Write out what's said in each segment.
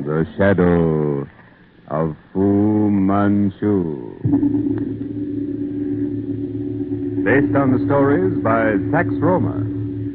The Shadow of Fu Manchu. Based on the stories by Sax Rohmer.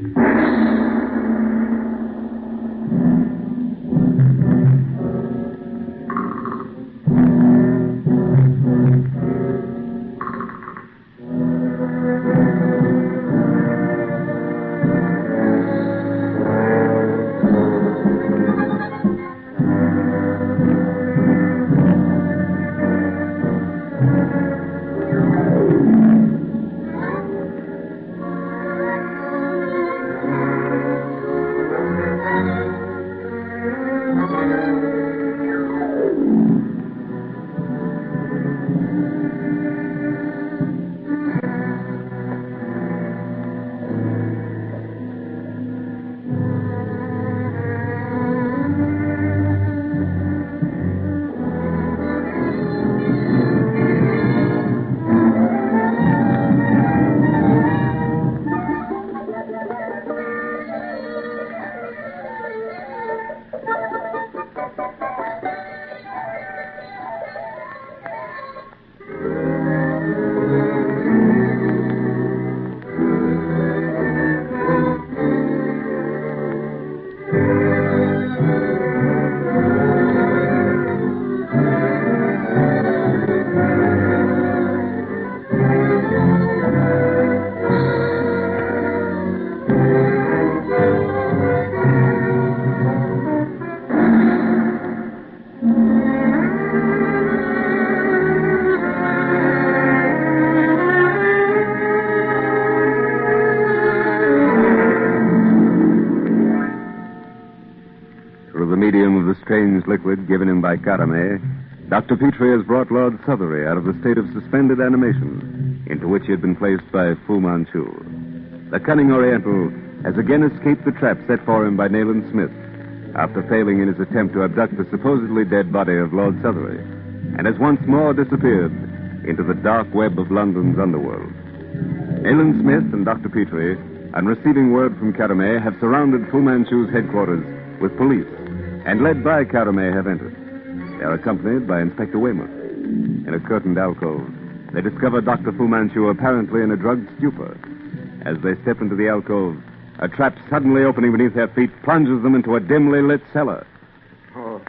Strange liquid given him by Carame, Dr. Petrie has brought Lord Southery out of the state of suspended animation into which he had been placed by Fu Manchu. The cunning Oriental has again escaped the trap set for him by Nayland Smith after failing in his attempt to abduct the supposedly dead body of Lord Southery, and has once more disappeared into the dark web of London's underworld. Nayland Smith and Dr. Petrie, on receiving word from Carame, have surrounded Fu Manchu's headquarters with police, and led by Carame have entered. They are accompanied by Inspector Weymouth. In a curtained alcove, they discover Dr. Fu Manchu apparently in a drugged stupor. As they step into the alcove, a trap suddenly opening beneath their feet plunges them into a dimly lit cellar. Oh,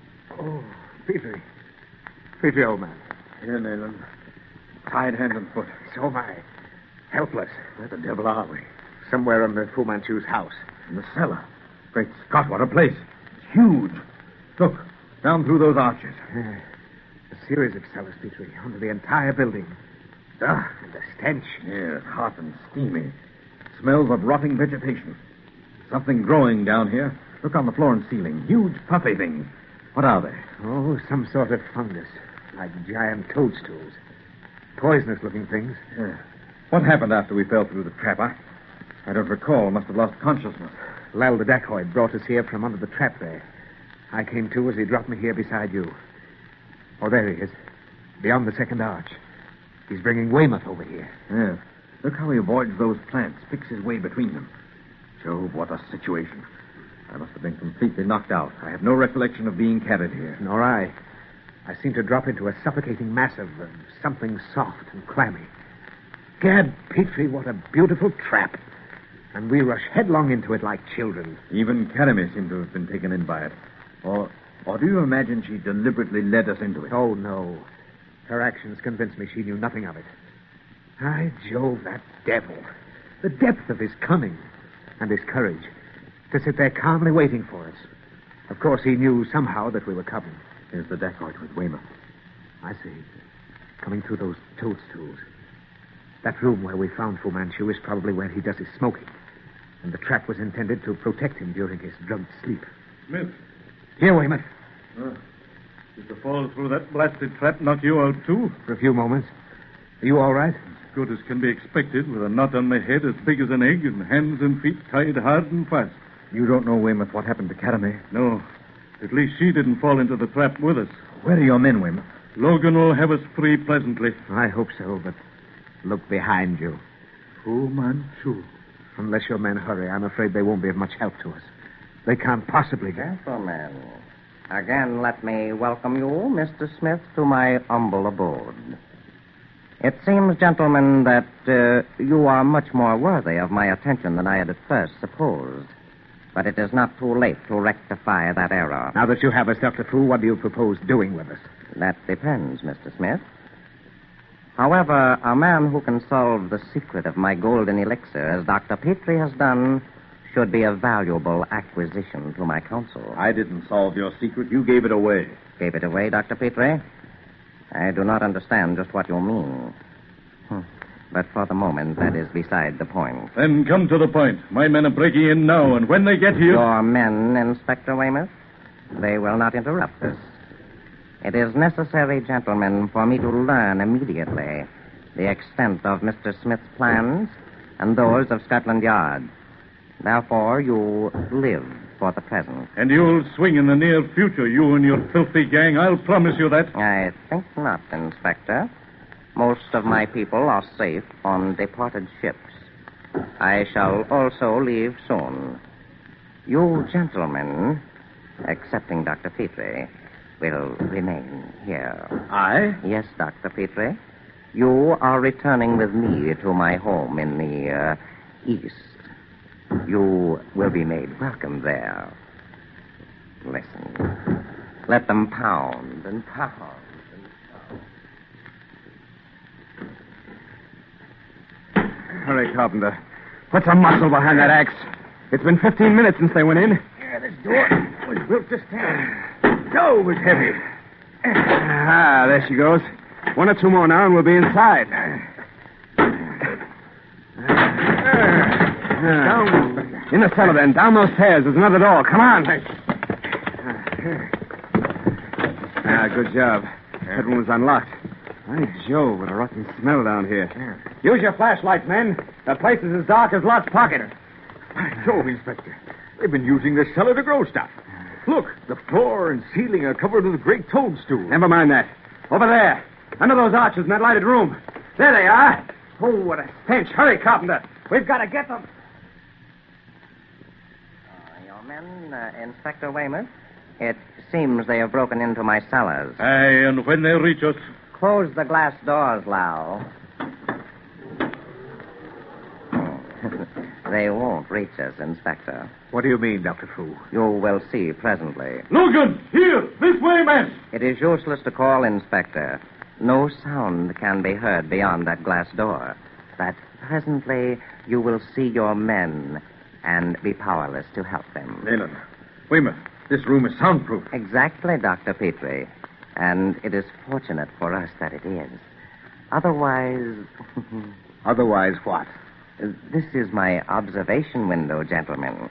Petrie. Petrie, old man. Here, Nayland. Tied hand and foot. So am I. Helpless. Where the devil are we? Somewhere in the Fu Manchu's house. In the cellar. Great Scott, what a place. Huge. Look, down through those arches. A series of cellars, Petrie, under the entire building. And the stench. Yes, hot and steamy. Smells of rotting vegetation. Something growing down here. Look on the floor and ceiling. Huge puffy things. What are they? Oh, some sort of fungus. Like giant toadstools. Poisonous-looking things. Yeah. What happened after we fell through the trap? I don't recall. Must have lost consciousness. Lal the dacoit brought us here from under the trap there. I came to as he dropped me here beside you. Oh, there he is. Beyond the second arch. He's bringing Weymouth over here. Yes. Look how he avoids those plants, picks his way between them. Jove, what a situation. I must have been completely knocked out. I have no recollection of being carried here. Nor I. I seemed to drop into a suffocating mass of something soft and clammy. Gad, Petrie, what a beautiful trap. And we rush headlong into it like children. Even Carame seemed to have been taken in by it. Or do you imagine she deliberately led us into it? Oh, no. Her actions convinced me she knew nothing of it. By Jove, that devil. The depth of his cunning and his courage to sit there calmly waiting for us. Of course, he knew somehow that we were coming. Here's the dacoit with Weymouth. I see. Coming through those toadstools. That room where we found Fu Manchu is probably where he does his smoking. And the trap was intended to protect him during his drugged sleep. Smith. Here, Weymouth. Did the fall through that blasted trap knock you out, too? For a few moments. Are you all right? As good as can be expected, with a knot on my head as big as an egg and hands and feet tied hard and fast. You don't know, Weymouth, what happened to Carame? No. At least she didn't fall into the trap with us. Where are your men, Weymouth? Logan will have us free presently. I hope so, but look behind you. Fu Manchu. Unless your men hurry, I'm afraid they won't be of much help to us. They can't possibly get... Gentlemen, Again, let me welcome you, Mr. Smith, to my humble abode. It seems, gentlemen, that you are much more worthy of my attention than I had at first supposed. But it is not too late to rectify that error. Now that you have us, Dr. Fu, what do you propose doing with us? That depends, Mr. Smith. However, a man who can solve the secret of my golden elixir, as Dr. Petrie has done, should be a valuable acquisition to my counsel. I didn't solve your secret. You gave it away. Gave it away, Dr. Petrie? I do not understand just what you mean. But for the moment, that is beside the point. Then come to the point. My men are breaking in now, and when they get here... Your men, Inspector Weymouth? They will not interrupt us. It is necessary, gentlemen, for me to learn immediately the extent of Mr. Smith's plans and those of Scotland Yard. Therefore, you live for the present. And you'll swing in the near future, you and your filthy gang. I'll promise you that. I think not, Inspector. Most of my people are safe on departed ships. I shall also leave soon. You gentlemen, excepting Dr. Petrie, will remain here. I? Yes, Dr. Petrie. You are returning with me to my home in the east. You will be made welcome there. Listen. Let them pound and pound. Hurry, Carpenter. Put some muscle behind that axe. It's been 15 minutes since they went in. Yeah, this door was built to stand. Joe was heavy. Ah, there she goes. One or two more now, and we'll be inside. Down. In the cellar, then. Down those stairs. There's another door. Come on. Good job. That one was unlocked. By Jove, what a rotten smell down here. Use your flashlights, men. The place is as dark as Lot's pocket. By Jove, Inspector. They've been using this cellar to grow stuff. Look, the floor and ceiling are covered with great toadstools. Never mind that. Over there. Under those arches in that lighted room. There they are. Oh, what a stench. Hurry, Carpenter. We've got to get them. Your men, Inspector Weymouth, it seems they have broken into my cellars. Aye, and when they reach us... Close the glass doors, Lau. They won't reach us, Inspector. What do you mean, Dr. Fu? You will see presently. Logan, here! This way, man! It is useless to call, Inspector. No sound can be heard beyond that glass door. But presently you will see your men and be powerless to help them. Nayland, Weymouth, this room is soundproof. Exactly, Dr. Petrie. And it is fortunate for us that it is. Otherwise... Otherwise what? This is my observation window, gentlemen.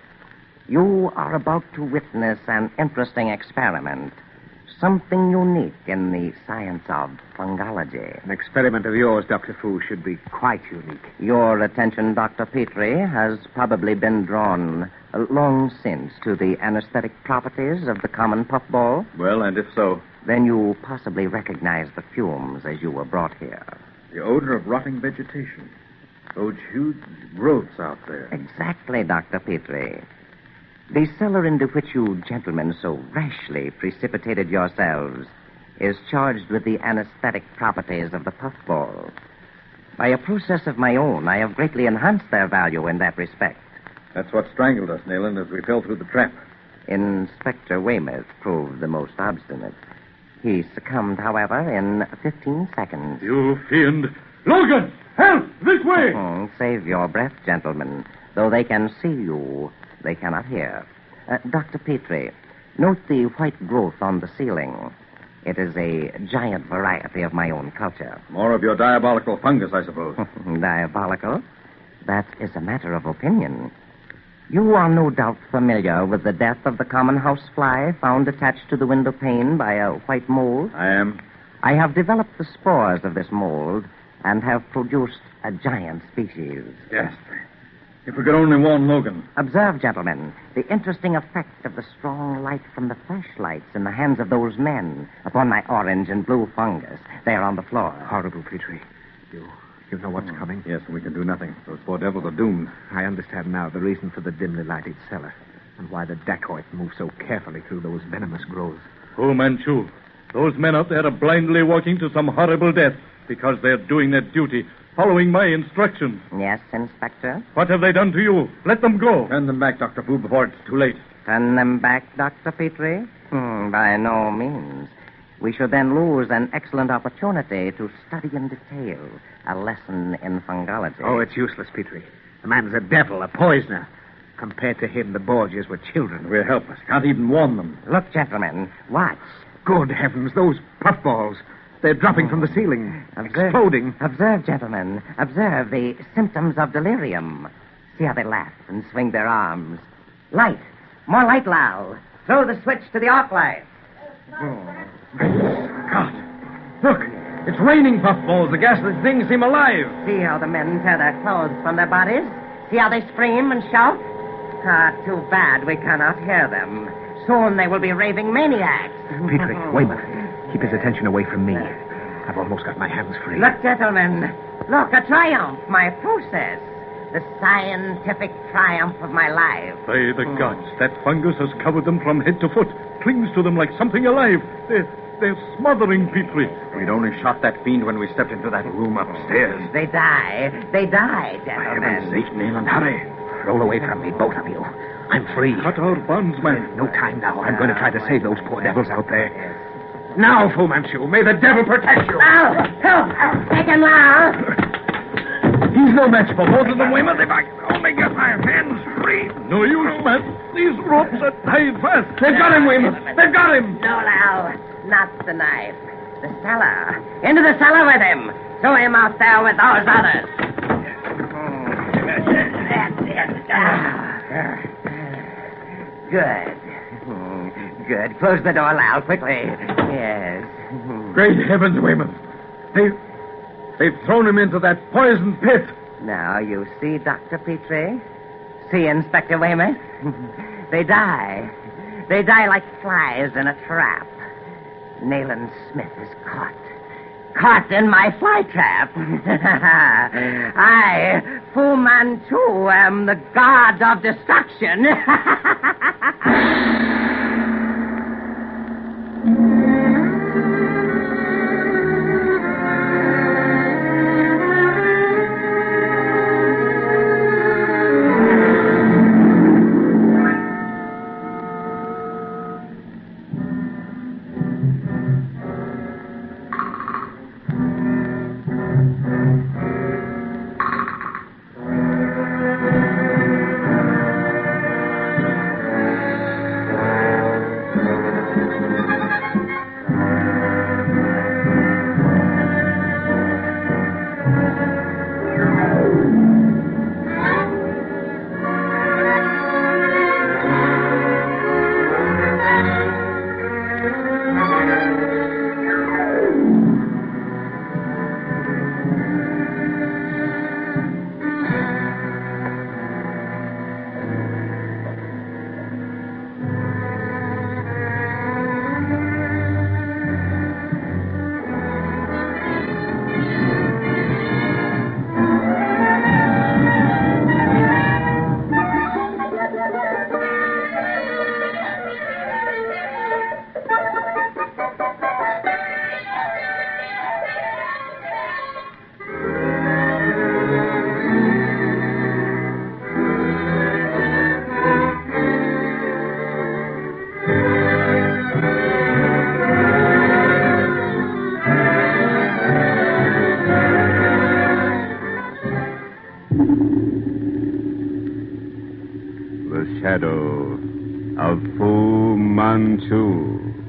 You are about to witness an interesting experiment. Something unique in the science of fungology. An experiment of yours, Dr. Fu, should be quite unique. Your attention, Dr. Petrie, has probably been drawn long since to the anesthetic properties of the common puffball. Well, and if so? Then you possibly recognize the fumes as you were brought here. The odor of rotting vegetation. Those huge growths out there. Exactly, Dr. Petrie. The cellar into which you gentlemen so rashly precipitated yourselves is charged with the anesthetic properties of the puffball. By a process of my own, I have greatly enhanced their value in that respect. That's what strangled us, Nayland, as we fell through the trap. Inspector Weymouth proved the most obstinate. He succumbed, however, in 15 seconds. You fiend! Logan! Help! This way! Save your breath, gentlemen. Though they can see you, they cannot hear. Dr. Petrie, note the white growth on the ceiling. It is a giant variety of my own culture. More of your diabolical fungus, I suppose. Diabolical? That is a matter of opinion. You are no doubt familiar with the death of the common housefly found attached to the window pane by a white mold. I am. I have developed the spores of this mold and have produced a giant species. Yes. If we could only warn Logan. Observe, gentlemen, the interesting effect of the strong light from the flashlights in the hands of those men upon my orange and blue fungus there on the floor. Horrible, Petrie. You know what's coming? Yes, and we can do nothing. Those poor devils are doomed. I understand now the reason for the dimly lighted cellar. and why the dacoit moved so carefully through those venomous growths. Fu Manchu, those men out there are blindly walking to some horrible death because they're doing their duty, following my instructions. Yes, Inspector? What have they done to you? Let them go. Turn them back, Dr. Fu, before it's too late. Turn them back, Dr. Petrie? By no means. We should then lose an excellent opportunity to study in detail a lesson in fungology. Oh, it's useless, Petrie. The man's a devil, a poisoner. Compared to him, the Borgias were children. We're helpless. Can't even warn them. Look, gentlemen, watch. Good heavens, those puffballs. They're dropping from the ceiling, exploding. Observe, gentlemen. Observe the symptoms of delirium. See how they laugh and swing their arms. Light. More light, Lal. Throw the switch to the arc light. God. Look, it's raining puffballs. The ghastly things seem alive. See how the men tear their clothes from their bodies? See how they scream and shout? Ah, too bad we cannot hear them. Soon they will be raving maniacs. Petrie, Weymouth, keep his attention away from me. I've almost got my hands free. Look, gentlemen. Look, a triumph, my process. The scientific triumph of my life. By the gods, that fungus has covered them from head to foot, clings to them like something alive. They're smothering Petrie. We'd only shot that fiend when we stepped into that room upstairs. They die, For heaven's gentlemen. sake, Nayland, hurry. Roll away from me, both of you. I'm free. Cut our bonds, man. No time now. I'm going to try to save those poor devils out there. Now, Fu Manchu, may the devil protect you. Lal, help! Take him, Lal! He's no match for both of them, Weymouth. If I could only get my hands free. No use, man. These ropes are tied fast. They've got him, Weymouth. They've got him. No, Lal, not the knife. The cellar. Into the cellar with him. Throw him out there with those others. Good. Good. Close the door, Lal, quickly. Yes. Great heavens, Weymouth. They've thrown him into that poison pit. Now, you see, Dr. Petrie? See, Inspector Weymouth? They die. They die like flies in a trap. Nayland Smith is caught. Caught in my fly trap. I, Fu Manchu, am the god of destruction. The shadow of Fu Manchu.